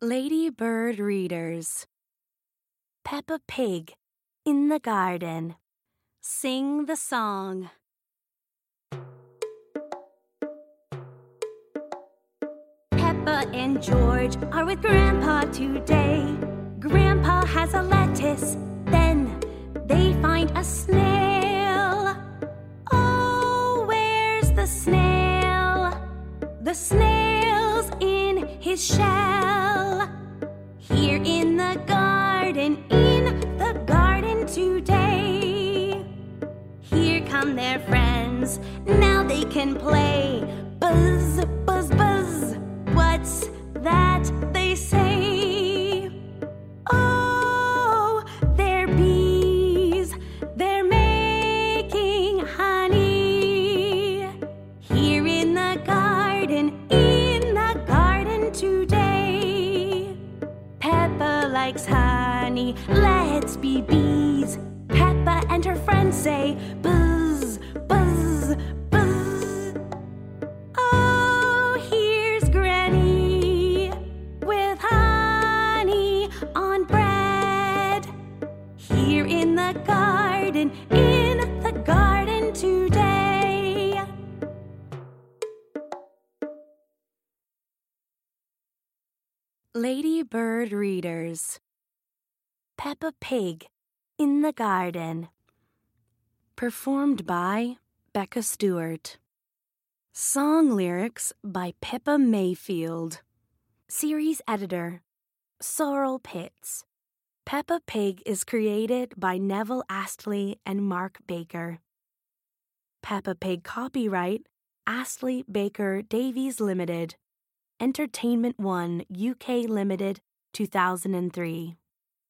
Lady Bird Readers. Peppa Pig in the garden. Sing the song. Peppa and George are with Grandpa today. Grandpa has a lettuce, then they find a snail. Oh, where's the snail? The snail's in his shell. Here in the garden today. Here come their friends, now they can play. Buzz, buzz, buzz, what's that they say? Oh, they're bees, they're making honey. Here in the garden today. Peppa likes honey, let's be bees. Peppa and her friends say, buzz, buzz, buzz. Oh, here's Granny with honey on bread. Here in the garden today. Lady Bird Readers. Peppa Pig in the garden. Performed by Becca Stewart. Song lyrics by Pippa Mayfield. Series editor, Sorrel Pitts. Peppa Pig is created by Neville Astley and Mark Baker. Peppa Pig copyright, Astley Baker Davies Limited. Entertainment One UK Limited, 2003.